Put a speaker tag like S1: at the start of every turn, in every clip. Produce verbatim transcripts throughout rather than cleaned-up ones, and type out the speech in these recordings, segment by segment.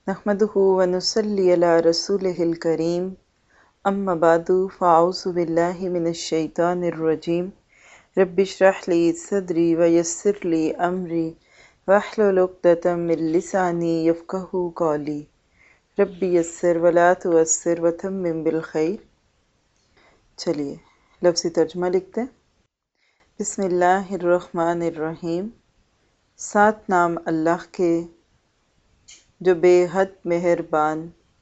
S1: نحمدہ ونصلی علی رسولہ الکریم اما بعد فاعوذ باللہ من الشیطان الرجیم رب اشرح لی صدری ویسر لی امری واحلل عقدۃ من لسانی یفقہوا قولی رب یسر ولا تعسر وتمم بالخیر۔ چلیے لفظی ترجمہ لکھتے ہیں۔ بسم اللہ الرحمن الرحیم، سات نام اللہ کے جو بے حد مہربان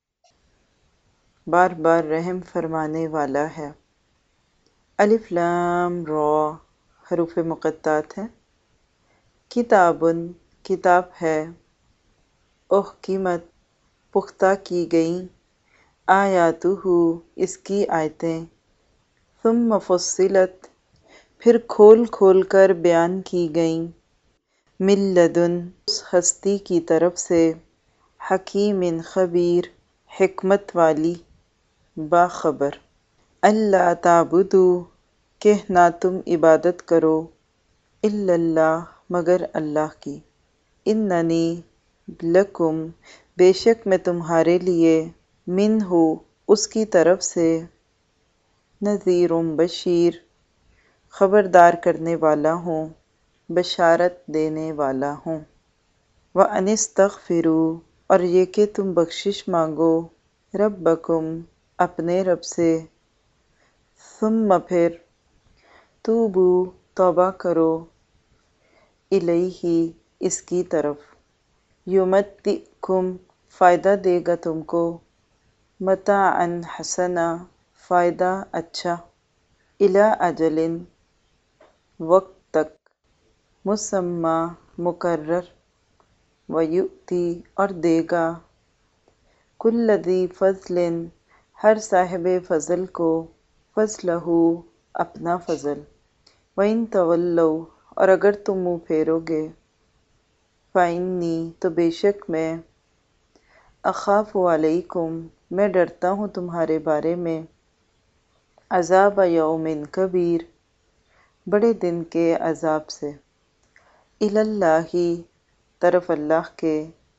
S1: بار بار رحم فرمانے والا ہے۔ الف لام را حروف مقطعات ہیں۔ کتابن کتاب ہے، احکمت پختہ کی گئیں، آیاتہ اس کی آیتیں، ثم فصلت پھر کھول کھول کر بیان کی گئیں، من لدن اس ہستی کی طرف سے، حکیم خبیر حکمت والی باخبر۔ اللہ تعبدو کہ نہ تم عبادت کرو، الا اللہ مگر اللہ کی، اننی لکم بے شک میں تمہارے لیے، منہ اس کی طرف سے، نذیر بشیر خبردار کرنے والا ہوں، بشارت دینے والا ہوں۔ وَأَنِ اسْتَغْفِرُوا اور یہ کہ تم بخشش مانگو، ربکم اپنے رب سے، ثم پھر، توبو توبہ کرو، الیہ اس کی طرف، یمتعکم فائدہ دے گا تم کو، متاعا حسنا فائدہ اچھا، الی اجل وقت تک، مسمی مقرر، ویؤتی اور دے گا، کل ذی فضل ہر صاحب فضل کو، فضلہ اپنا فضل، وَإِن تولوا اور اگر تم منہ پھیرو گے، فَإِنِّی تو بے شک میں، اخاف علیکم میں ڈرتا ہوں تمہارے بارے میں، عذاب یوم کبیر بڑے دن کے عذاب سے، الی اللہ طرف اللہ کے،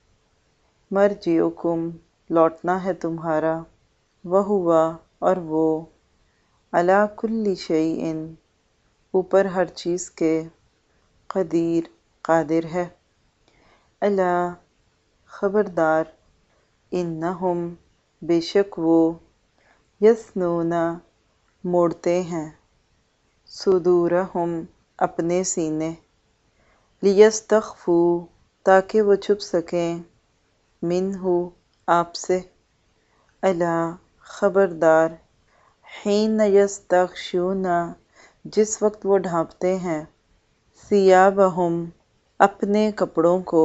S1: مرجعکم لوٹنا ہے تمہارا، وہو اور وہ، علی کل شیء اوپر ہر چیز کے، قدیر قادر ہے۔ الا خبردار، انہم بے شک وہ، یثنون موڑتے ہیں، صدورہم اپنے سینے، لیستخفوا تاکہ وہ چھپ سکیں، منہ آپ سے، الا خبردار، حین یستغشون جس وقت وہ ڈھانپتے ہیں، ثیابہم اپنے کپڑوں کو،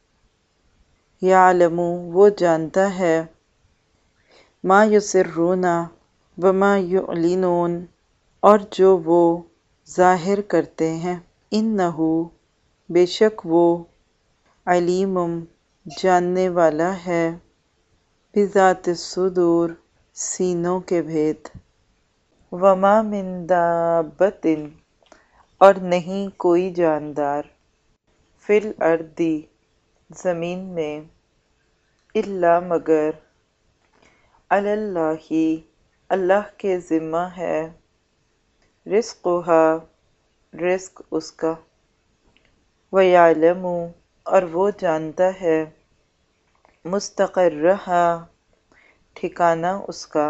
S1: یعلم وہ جانتا ہے، ما یسرون وما یعلنون اور جو وہ ظاہر کرتے ہیں، انہ بے شک وہ، علیم جاننے والا ہے، بذات الصدور سینوں کے بھید۔ وما من دابۃ اور نہیں کوئی جاندار، فی الارض زمین میں، الا مگر، علی اللہ اللہ کے ذمہ ہے، رزقھا رزق اس کا، ویعلم اور وہ جانتا ہے، مستقرہا ٹھکانہ اس کا،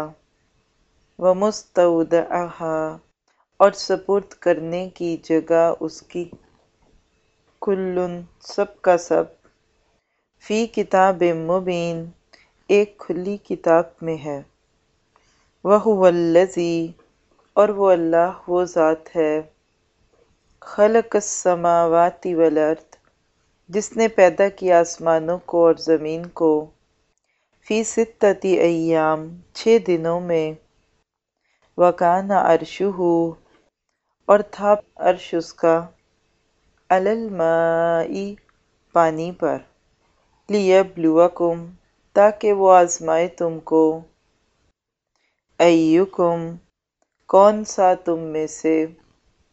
S1: ومستودعہا اور سپرد کرنے کی جگہ اس کی، کلن سب کا سب، فی کتاب مبین ایک کھلی کتاب میں ہے، وہو الذی اور وہ اللہ وہ ذات ہے، خلق السماوات والارض جس نے پیدا کیا آسمانوں کو اور زمین کو، فی ستۃ ایام چھ دنوں میں، وکان عرشہ اور تھا عرش اس کا، علی الماء پانی پر، لیبلوکم تاکہ وہ آزمائے تم کو، ایکم کون سا تم میں سے،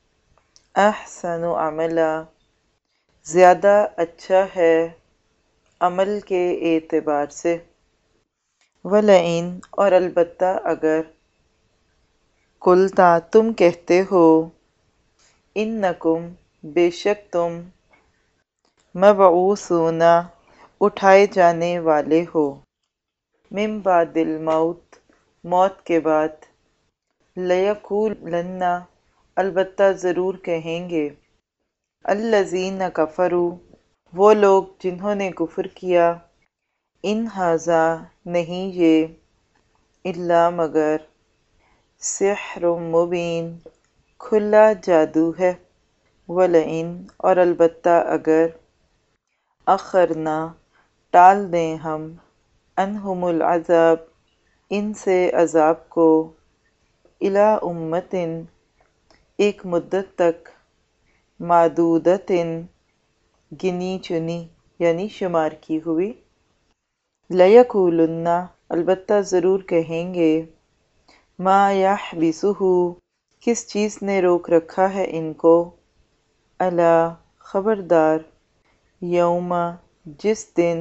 S1: احسن عملا زیادہ اچھا ہے، عمل کے اعتبار سے، وَلَئِن اور البتہ اگر، قُلْتَ تم کہتے ہو، اِنَّکُم بے شک تم، مَبْعُوثُونَ اٹھائے جانے والے ہو، مِن بَعْدِ الْمَوْت موت کے بعد، لَیَقُولَنَّ البتہ ضرور کہیں گے، الَّذِینَ کَفَرُوا وہ لوگ جنہوں نے کفر کیا، ان ھذا نہیں یہ، الا مگر، سحر مبین کھلا جادو ہے، وَلَئِن اور البتہ اگر، اخرنا ٹال دیں ہم، عنہم العذاب ان سے عذاب کو، الی امۃ ایک مدت تک، معدودۃ گنی چنی یعنی شمار کی ہوئی، لَیَقُولُنَّ البتہ ضرور کہیں گے، ما یحبسہ کس چیز نے روک رکھا ہے ان کو، الا خبردار، یوم جس دن،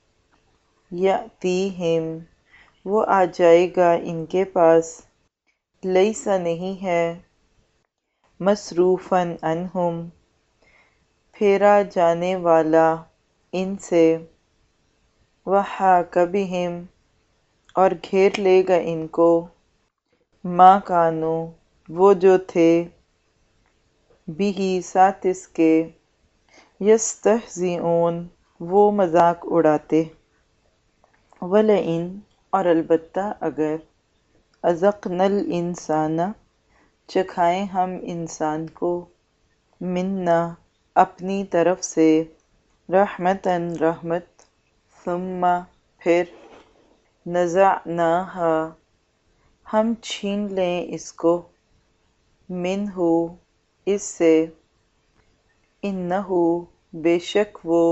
S1: یأتیہم وہ آ جائے گا ان کے پاس، لیس نہیں ہے، مصروفاً عنہم پھیرا جانے والا ان سے، وحاق بہم اور گھیر لے گا ان کو، ما کانوا وہ جو تھے، بہ ساتھ اس کے، یستہزئون وہ مذاق اڑاتے، وَلَئِن اور البتہ اگر، اذقنا الانسان چکھائیں ہم انسان کو، منا اپنی طرف سے، رحمتاً رحمت، ثم پھر، نزعناہا ہم چھین لیں اس کو، منہ اس سے، انہ بے شک وہ،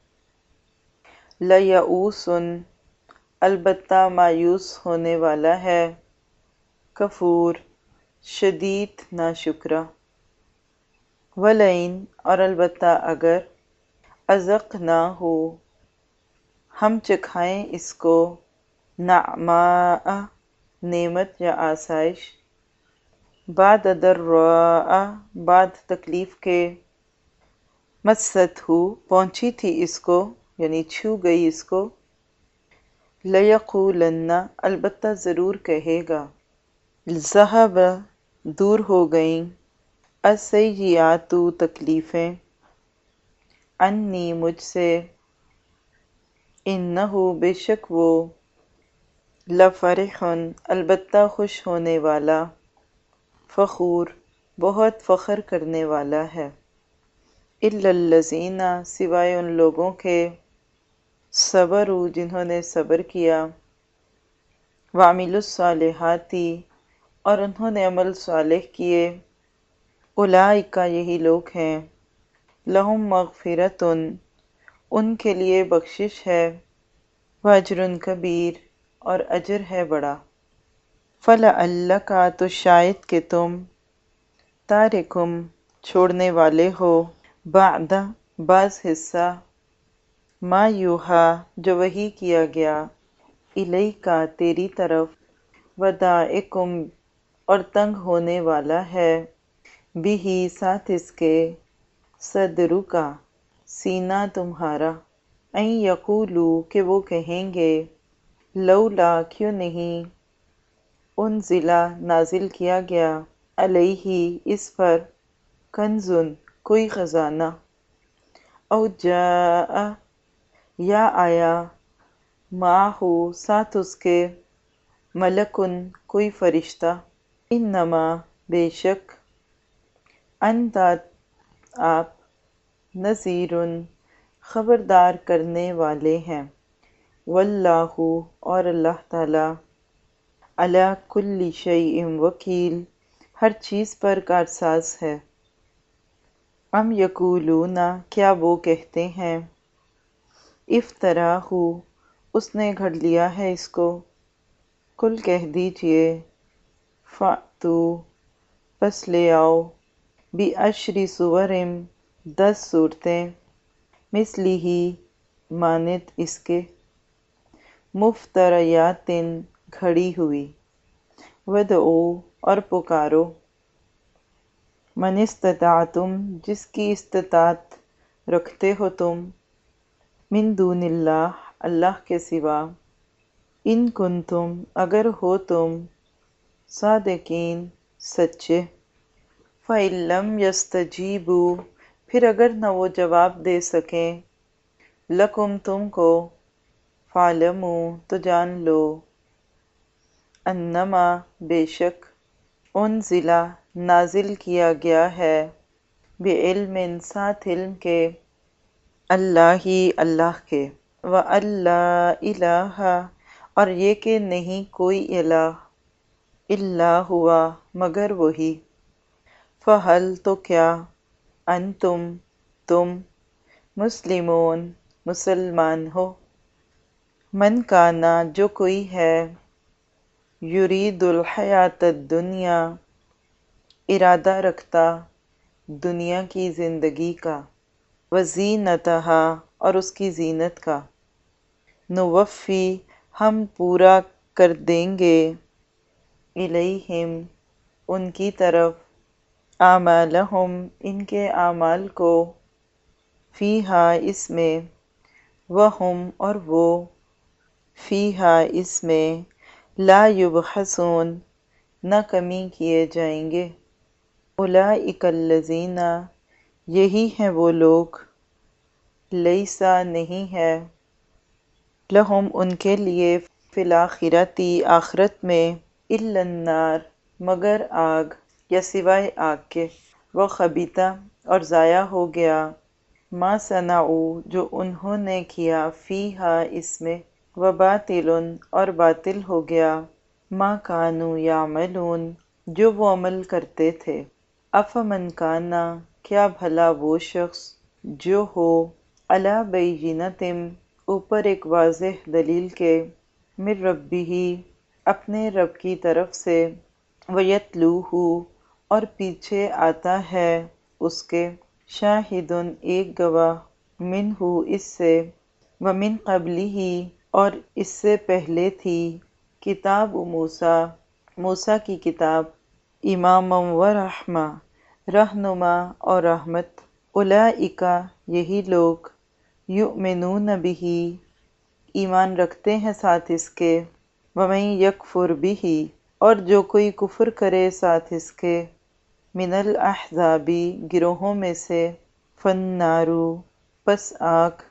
S1: لیئوس البتہ مایوس ہونے والا ہے، کفور شدید ناشکرا، وَلَئِن اور البتہ اگر، اذقناہ ہم چکھائیں اس کو، نعماء نعمت یا آسائش، بعد ضراء بعد تکلیف کے، مستہ پہنچی تھی اس کو یعنی چھو گئی اس کو، لیقولن البتہ ضرور کہے گا، ذہب دور ہو گئیں، السیئات تکلیفیں، عنی مجھ سے، انہ بے شک وہ، لفرح البتہ خوش ہونے والا، فخور بہت فخر کرنے والا ہے، الا الذین سوائے ان لوگوں کے، صبروا جنہوں نے صبر کیا، وعملوا الصالحات اور انہوں نے عمل صالح کیے، اولئک یہی لوگ ہیں، لہم مغفرۃ ان کے لیے بخشش ہے، واجر کبیر اور اجر ہے بڑا، فلعلک تو شاید کہ تم، تارکم چھوڑنے والے ہو، بعد بعض حصہ، ما یوحی جو وحی کیا گیا، الیک تیری طرف، وضائقم اور تنگ ہونے والا ہے، بہ ساتھ اس کے، صدرک سینہ تمہارا، ان یقولوا کہ وہ کہیں گے، لولا کیوں نہیں، انزل نازل کیا گیا، علیہ اس پر، کنز کوئی خزانہ، او جاء یا آیا، معہ ساتھ اس کے، ملکن کوئی فرشتہ، انما بے شک، انت آپ، نذیر خبردار کرنے والے ہیں، واللہ اور اللہ تعالی، علی کل شیء وکیل ہر چیز پر کارساز ہے، ام یقولون کیا وہ کہتے ہیں، افطراہ اس نے گھڑ لیا ہے اس کو، قل کہہ دیجئے، فأتو پس لے آؤ، بعشر سور دس صورتیں، مثلہ مانت اس کے مفتریاتن گھڑی ہوئی ودعو اور پکارو من استطعتم جس کی استطاعت رکھتے ہو تم من دون اللہ اللہ کے سوا ان کنتم اگر ہو تم صادقین سچے فَإِن لَّمْ يَسْتَجِيبُوا پھر اگر نہ وہ جواب دے سکیں لکم تم کو فَاعْلَمُوا تو جان لو انما بے شک انزلہ نازل کیا گیا ہے بعلم ساتھ علم کے اللہ ہی اللہ کے وَأَن لَّا إِلَٰهَ اور یہ کہ نہیں کوئی الہ الا ہوا مگر وہی فہل تو کیا انتم تم مسلمون مسلمان ہو من کانا جو کوئی ہے یرید الحیات الدنیا ارادہ رکھتا دنیا کی زندگی کا وزینتہا اور اس کی زینت کا نوفی ہم پورا کر دیں گے الیہم ان کی طرف اعمالہم ان کے اعمال کو فیہا اس میں وہم اور وہ فیہا اس میں لا یبخسون نہ کمی کیے جائیں گے اولئک الذین یہی ہیں وہ لوگ لیسا نہیں ہے لہم ان کے لیے فی الاخرتی آخرت میں الا النار مگر آگ یا سوائے آگ کے وہ خبیثہ اور ضائع ہو گیا ما صنعوا جو انہوں نے کیا فیہا اس میں وباطل اور باطل ہو گیا ما کانوا یعملون جو وہ عمل کرتے تھے افمن کانا کیا بھلا وہ شخص جو ہو علی بینۃ اوپر ایک واضح دلیل کے من ربہ اپنے رب کی طرف سے ویتلوہ اور پیچھے آتا ہے اس کے شاہد ایک گواہ منہ اس سے ومن قبلہ اور اس سے پہلے تھی کتاب موسیٰ موسیٰ کی کتاب اماما و رحمہ رہنما اور رحمت اولئک یہی لوگ یؤمنون بہ ایمان رکھتے ہیں ساتھ اس کے ومن یکفر بہ اور جو کوئی کفر کرے ساتھ اس کے من الاحزاب گروہوں میں سے فالنار پس آگ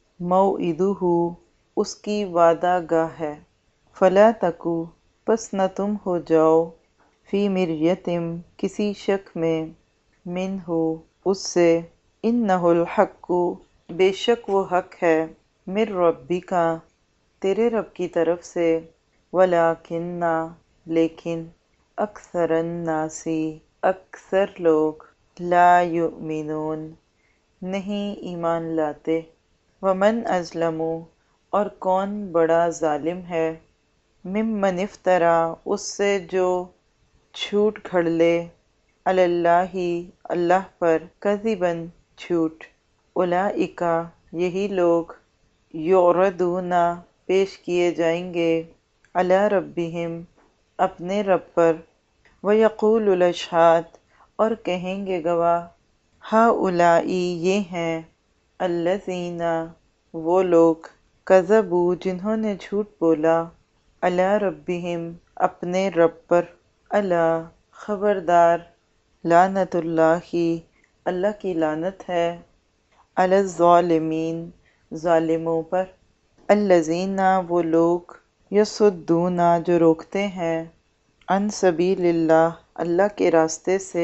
S1: موعدہ اس کی وعدہ گاہ ہے فلا تکو پس نہ تم ہو جاؤ فی مریۃ کسی شک میں منہ اس سے انہ الحق بے شک وہ حق ہے من ربک تیرے رب کی طرف سے ولکن لیکن اکثر الناس اکثر لوگ لا یؤمنون نہیں ایمان لاتے ومن اظلم اور کون بڑا ظالم ہے ممن افترا اس سے جو جھوٹ گھڑ لے علی اللہ اللہ پر کذبا جھوٹ اولئک یہی لوگ یعرضون پیش کیے جائیں گے علی ربہم اپنے رب پر ویقول الاشہاد اور کہیں گے گواہ ہؤلاء یہ ہیں الذین وہ لوگ کذبوا جنہوں نے جھوٹ بولا علی ربہم اپنے رب پر الا خبردار لعنت اللہ اللہ کی لعنت ہے علی الظالمین ظالموں پر الذین وہ لوگ یصدون جو روکتے ہیں عن سبیل اللہ اللہ کے راستے سے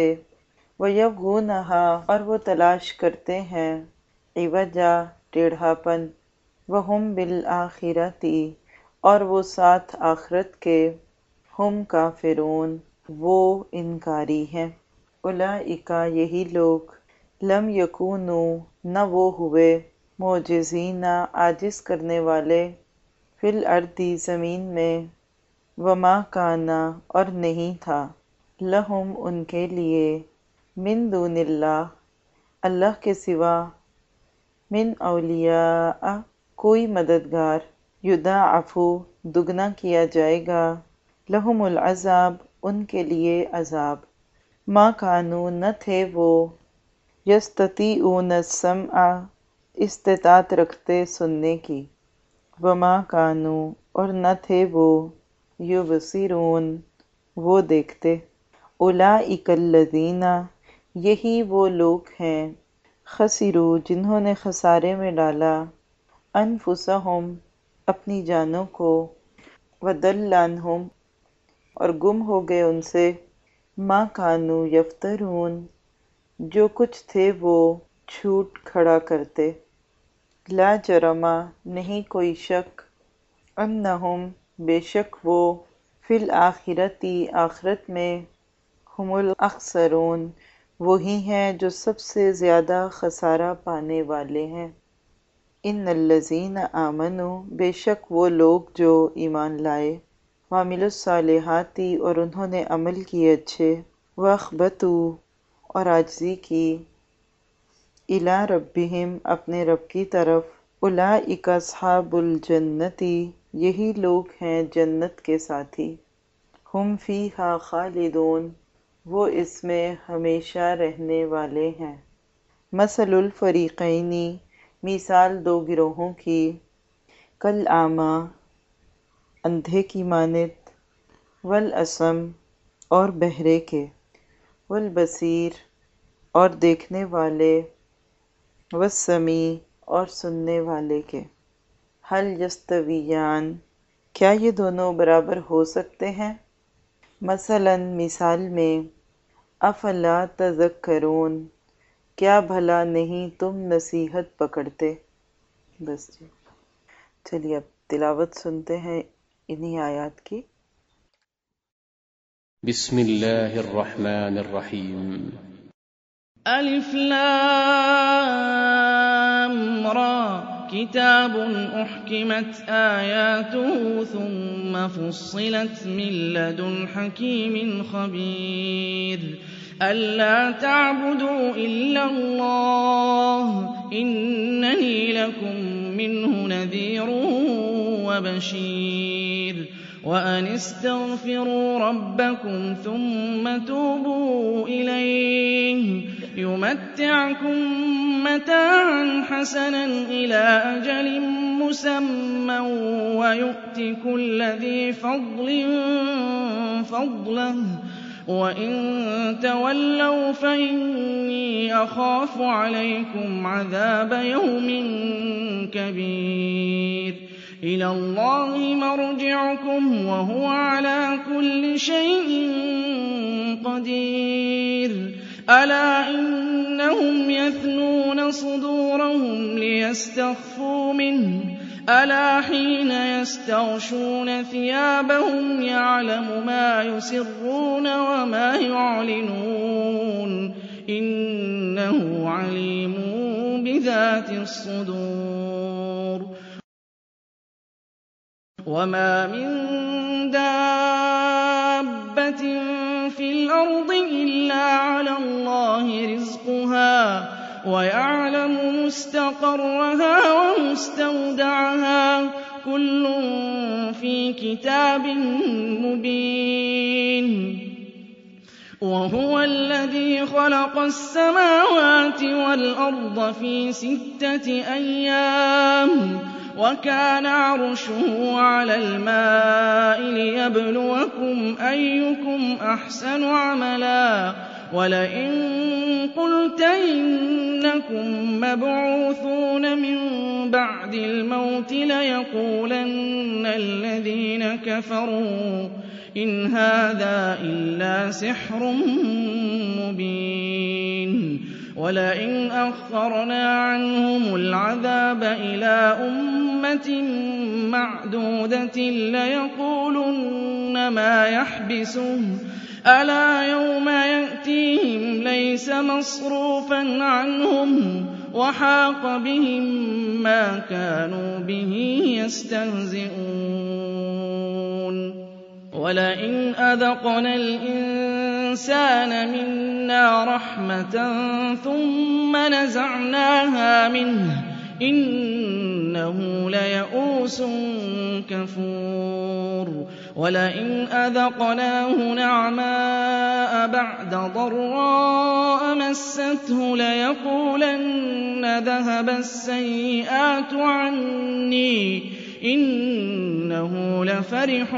S1: ویبغونہا اور وہ تلاش کرتے ہیں عوجا ٹیڑھاپن وہم بالآخرۃ اور وہ ساتھ آخرت کے ہم کافرون وہ انکاری ہیں اولئک یہی لوگ لم یکونوا نہ وہ ہوئے معجزین عاجز کرنے والے فی الارض زمین میں وما کانا اور نہیں تھا لہم ان کے لیے من دون اللہ اللہ کے سوا من اولیاء कोई मददगार, युदाअफु दुगना किया जाएगा, लहुमुल अज़ाब उनके लिए अज़ाब, मा कानू न थे वो, यस्ततीऊन सम्आ इस्तिताअत रखते सुनने की, वमा कानू और न थे वो, युबसिरून वो देखते, उलाइकल्लज़ीना यही वो लोग हैं, खसिरू जिन्होंने खसारे में डाला, अनफुसहुम अपनी जानों को, वदल्लानहुम और गुम हो गए उनसे, मा कानू यफ्तरून जो कुछ थे वो झूठ खड़ा करते, ला जरमा नहीं कोई शक, अन्नहुम बेशक वो, फिल आखिरती आखिरत में, हुमुल अखसरून वही हैं जो सबसे ज़्यादा खसारा पाने वाले हैं। इन्नल्लज़ीना आमनू बेशक वो लोग जो ईमान लाए, वामिलुस्सालिहाती और उन्होंने अमल किए अच्छे, वअख़बतू और आजिज़ी की, इला रब्बिहिम अपने रब की तरफ, उलाइका अस्हाबुल जन्नती यही लोग हैं जन्नत के साथी, हुम फ़ीहा खालिदून वो इसमें हमेशा रहने वाले हैं। मसलुल फ़रीक़ैनी मिसाल दो गिरोहों की, कल आमा अंधे की मानित, वल असम और बहरे के, वल बसीर और देखने वाले, वस्समी और सुनने वाले के, हल यस्तवियान क्या ये दोनों बराबर हो सकते हैं? मसलन मिसाल में, अफला तज़क्करून क्या भला नहीं तुम नसीहत पकड़ते। बस जी, चलिए अब तिलावत सुनते हैं इन्हीं आयात की।
S2: बिस्मिल्लाहिर रहमानिर रहीम।
S3: अलिफ लाम रा किताबुन उहकिमत आयातुहु सुम्मा फुस्सिलत मिन लदुन हकीमिन खबीर अल्ला ताबुदू इल्लल्लाह इन्ननी लकुम मिन्हु नज़ीरुन व बशीर व अनिस्तगफिरू रब्बकुम सुम्मा तूबू इलैहि युमत्तिअकुम मताअन हसनन इला अजलिन मुसम्मन व यु'ति कुल्ला ज़ी फ़ज़लिन फ़ज़लहु व इन तवल्लव फ़इन्नी अख़ाफ़ु अलैकुम अज़ाब यौमिन कबीर इलल्लाहि मर्जि'ुकुम व हुवा अला कुल्लि शैइन क़दीर अला इन्नहुम यथ्नून सुदूरहुम लियस्तख़फ़ू मिन्हु अला हीन यस्तग़शून थियाबहुम यअलमु मा युसिर्रून व मा यु'लिनून इन्नहु अलीमुन बिज़ातिस सुदूर वमा मिन दाब्बतिन फिल अर्दि इल्ला अलल्लाहि रिज़्क़ुहा وَيَعْلَمُ مُسْتَقَرَّهَا وَمُسْتَوْدَعَهَا كُلٌّ فِي كِتَابٍ مُبِينٍ وَهُوَ الَّذِي خَلَقَ السَّمَاوَاتِ وَالْأَرْضَ فِي سِتَّةِ أَيَّامٍ وَكَانَ عَرْشُهُ عَلَى الْمَاءِ لِيَبْلُوَكُمْ أَيُّكُمْ أَحْسَنُ عَمَلًا وَلَئِن قُلْتَ إِنَّكُم مَّبْعُوثُونَ مِن بَعْدِ الْمَوْتِ لَيَقُولَنَّ الَّذِينَ كَفَرُوا إِنْ هَٰذَا إِلَّا سِحْرٌ مُّبِينٌ وَلَئِنْ أَخَّرْنَا عَنْهُمُ الْعَذَابَ إِلَىٰ أُمَّةٍ مَّعْدُودَةٍ لَّيَقُولُنَّ مَا يَحْبِسُهُ أَلَا يَوْمَ يَأْتِيهِمْ لَيْسَ مَصْرُوفًا عَنْهُمْ وَحَاقَ بِهِم مَّا كَانُوا بِهِ يَسْتَهْزِئُونَ وَلَئِنْ أَذَقْنَا الْإِنسَانَ مِنَّا رَحْمَةً ثُمَّ نَزَعْنَاهَا مِنْهُ إِنَّهُ إِنَّهُ لَيَئُوسٌ كَفُورٌ وَلَئِنْ أَذَقْنَاهُ نَعْمَاءَ بَعْدَ ضَرَّاءَ مَسَّتْهُ لَيَقُولَنَّ ذَهَبَ السَّيِّئَاتُ عَنِّي إِنَّهُ لَفَرِحٌ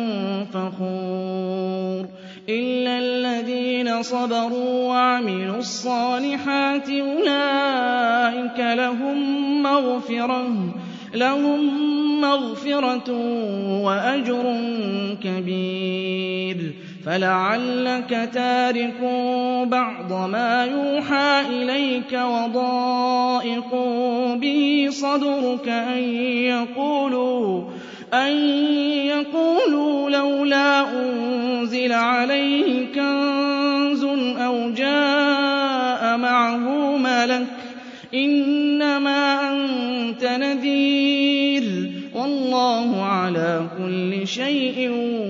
S3: فَخُورٌ إِلَّا الَّذِينَ صَبَرُوا وَعَمِلُوا الصَّالِحَاتِ أُولَٰئِكَ لَهُم مَّغْفِرَةٌ لَهُم مَّغْفِرَةٌ وَأَجْرٌ كَبِيرٌ فَلَعَلَّكَ تَارِكٌ بَعْضَ مَا يُوحَىٰ إِلَيْكَ وَضَائِقٌ بِهِ صَدْرُكَ أَن يَقُولُوا أَن يَقُولُوا لَوْلَا أُنزِلَ عَلَيْهِ كَنزٌ أَوْ جَاءَ مَعَهُ مَلَكٌ إِنَّمَا أَنتَ نَذِيرٌ وَاللَّهُ عَلَىٰ كُلِّ شَيْءٍ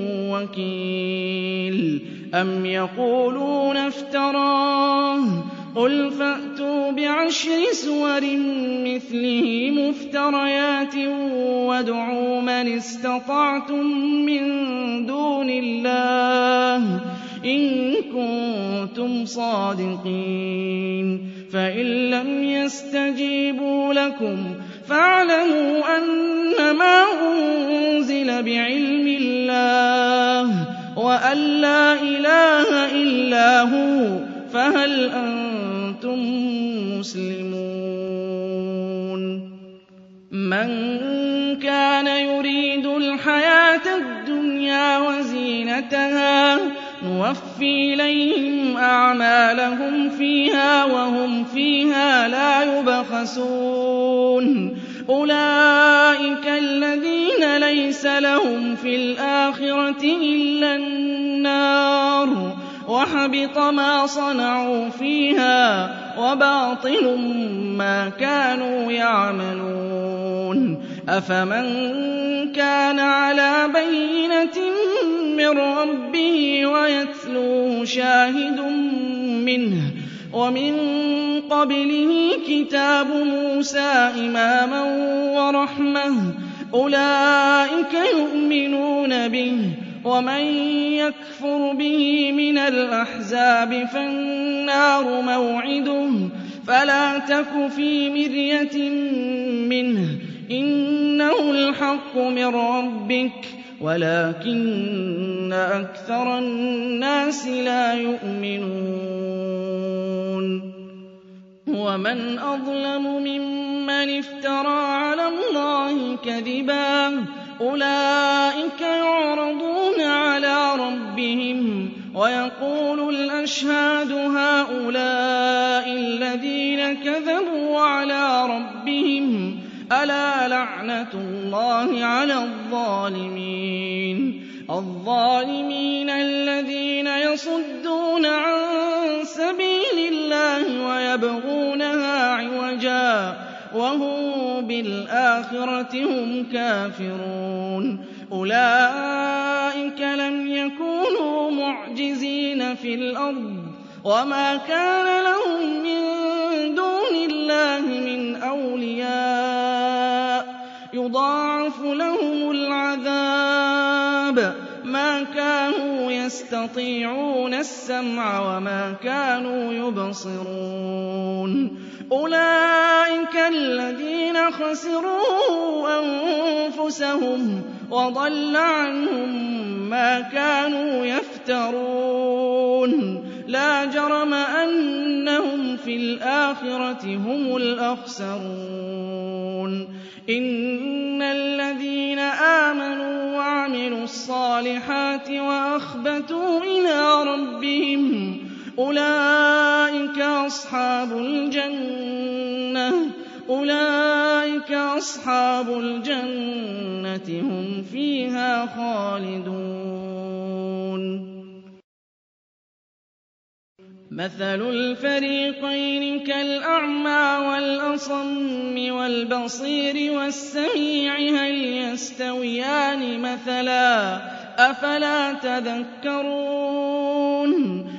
S3: وَكِيلٌ أَمْ يَقُولُونَ افْتَرَاهُ قُلْ فَأْتُوا بِعَشْرِ سُوَرٍ مِّثْلِهِ مُفْتَرَيَاتٍ وَادْعُوا مَنِ اسْتَطَعْتُم مِّن دُونِ اللَّهِ إِن كُنتُمْ صَادِقِينَ فَإِن لَّمْ يَسْتَجِيبُوا لَكُمْ فَاعْلَمُوا أَنَّمَا أُنزِلَ بِعِلْمِ اللَّهِ وَأَن لَّا إِلَٰهَ إِلَّا هُوَ فَهَلْ أَنتُم مُّسْلِمُونَ مَن كَانَ يُرِيدُ الْحَيَاةَ الدُّنْيَا وَزِينَتَهَا نُوَفِّ إِلَيْهِمْ أَعْمَالَهُمْ فِيهَا وَهُمْ فِيهَا لَا يُبْخَسُونَ أُولَٰئِكَ الَّذِينَ لَيْسَ لَهُمْ فِي الْآخِرَةِ إِلَّا النَّارُ وَحَبِطَ مَا صَنَعُوا فِيهَا وَبَاطِلٌ مَّا كَانُوا يَعْمَلُونَ أَفَمَن كَانَ عَلَىٰ بَيِّنَةٍ مِّن رَّبِّهِ وَيَتْلُوهُ شَاهِدٌ مِّنْهُ وَمِن قَبْلِهِ كِتَابُ مُوسَىٰ إِمَامًا وَرَحْمَةً أُولَٰئِكَ يُؤْمِنُونَ بِهِ وَمَن يَكْفُرْ بِهِ مِنَ الْأَحْزَابِ فَالنَّارُ مَوْعِدُهُ فَلَا تَكُ فِي مِرْيَةٍ مِّنْهُ إِنَّهُ الْحَقُّ مِن رَّبِّكَ وَلَٰكِنَّ أَكْثَرَ النَّاسِ لَا يُؤْمِنُونَ وَمَنْ أَظْلَمُ مِمَّنِ افْتَرَىٰ عَلَى اللَّهِ كَذِبًا أُولَٰئِكَ يُعْرَضُونَ عَلَىٰ رَبِّهِمْ وَيَقُولُ الْأَشْهَادُ هَٰؤُلَاءِ الَّذِينَ كَذَبُوا عَلَىٰ رَبِّهِمْ أَلَا لَعْنَةُ اللَّهِ عَلَى الظَّالِمِينَ الظَّالِمِينَ الَّذِينَ يَصُدُّونَ عَن سَبِيلِ اللَّهِ وَيَبْغُونَهَا عِوَجًا وَهُم بِالْآخِرَةِ هُمْ كَافِرُونَ أُولَٰئِكَ لَمْ يَكُونُوا مُعْجِزِينَ فِي الْأَرْضِ وَمَا كَانَ لَهُم مِّن دُونِ اللَّهِ مِنْ أَوْلِيَاءَ يُضَاعَفُ لَهُمُ الْعَذَابُ مَا كَانُوا يَسْتَطِيعُونَ السَّمْعَ وَمَا كَانُوا يُبْصِرُونَ أُولَٰئِكَ الَّذِينَ خَسِرُوا أَنفُسَهُمْ وَضَلَّ عَنْهُم مَّا كَانُوا يَفْتَرُونَ لَا جَرَمَ أَنَّهُمْ فِي الْآخِرَةِ هُمُ الْأَخْسَرُونَ إِنَّ الَّذِينَ آمَنُوا وَعَمِلُوا الصَّالِحَاتِ وَأَخْبَتُوا إِلَىٰ رَبِّهِمْ أُولَٰئِكَ أَصْحَابُ الْجَنَّةِ أُولَٰئِكَ أَصْحَابُ الْجَنَّةِ هُمْ فِيهَا خَالِدُونَ مَثَلُ الْفَرِيقَيْنِ كَالْأَعْمَىٰ وَالْأَصَمِّ وَالْبَصِيرِ وَالسَّمِيعِ هَلْ يَسْتَوِيَانِ مَثَلًا ۚ أَفَلَا تَذَكَّرُونَ